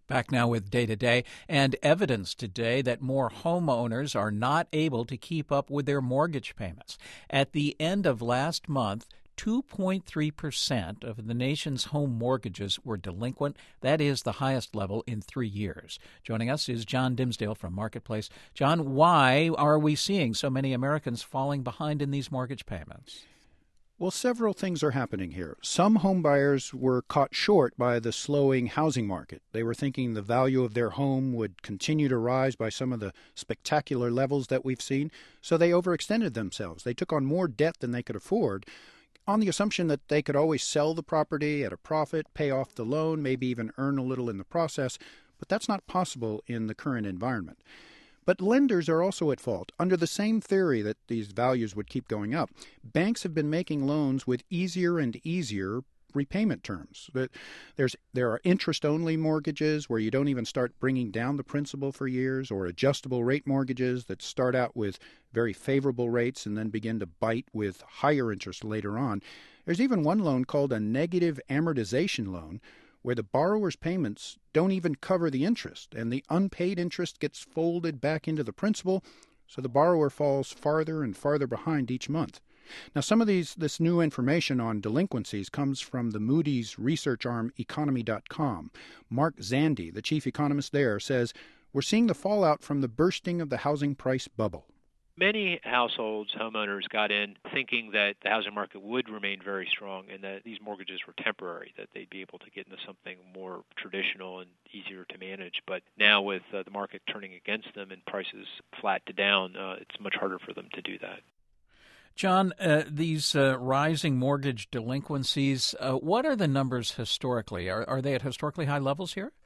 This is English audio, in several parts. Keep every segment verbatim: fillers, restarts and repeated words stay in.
Back now with Day to Day, and evidence today that more homeowners are not able to keep up with their mortgage payments. At the end of last month, two point three percent of the nation's home mortgages were delinquent. That is the highest level in three years. Joining us is John Dimsdale from Marketplace. John, why are we seeing so many Americans falling behind in these mortgage payments? Well, several things are happening here. Some homebuyers were caught short by the slowing housing market. They were thinking the value of their home would continue to rise by some of the spectacular levels that we've seen, so they overextended themselves. They took on more debt than they could afford on the assumption that they could always sell the property at a profit, pay off the loan, maybe even earn a little in the process, but that's not possible in the current environment. But lenders are also at fault. Under the same theory that these values would keep going up, banks have been making loans with easier and easier repayment terms. There's, there are interest-only mortgages where you don't even start bringing down the principal for years, or adjustable rate mortgages that start out with very favorable rates and then begin to bite with higher interest later on. There's even one loan called a negative amortization loan, where the borrower's payments don't even cover the interest, and the unpaid interest gets folded back into the principal, so the borrower falls farther and farther behind each month. Now, some of these this new information on delinquencies comes from the Moody's research arm economy dot com. Mark Zandi, the chief economist there, says, "We're seeing the fallout from the bursting of the housing price bubble." Many households, homeowners, got in thinking that the housing market would remain very strong and that these mortgages were temporary, that they'd be able to get into something more traditional and easier to manage. But now with uh, the market turning against them and prices flat to down, uh, it's much harder for them to do that. John, uh, these uh, rising mortgage delinquencies, uh, what are the numbers historically? Are, are they at historically high levels here?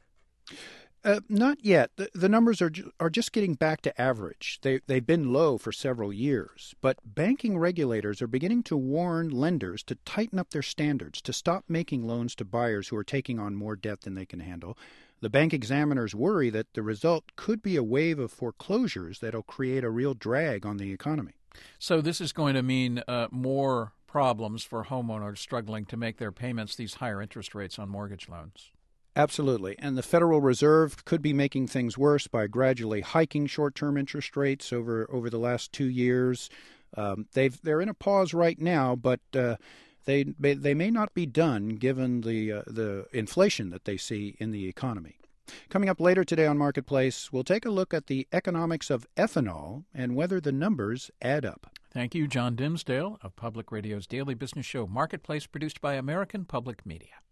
Uh, not yet. The, the numbers are ju- are just getting back to average. They, they've been low for several years. But banking regulators are beginning to warn lenders to tighten up their standards, to stop making loans to buyers who are taking on more debt than they can handle. The bank examiners worry that the result could be a wave of foreclosures that'll create a real drag on the economy. So this is going to mean uh, more problems for homeowners struggling to make their payments, these higher interest rates on mortgage loans. Absolutely. And the Federal Reserve could be making things worse by gradually hiking short-term interest rates over, over the last two years. Um, they've, they're in a pause right now, but uh, they, they may not be done given the, uh, the inflation that they see in the economy. Coming up later today on Marketplace, we'll take a look at the economics of ethanol and whether the numbers add up. Thank you, John Dimsdale of Public Radio's daily business show Marketplace, produced by American Public Media.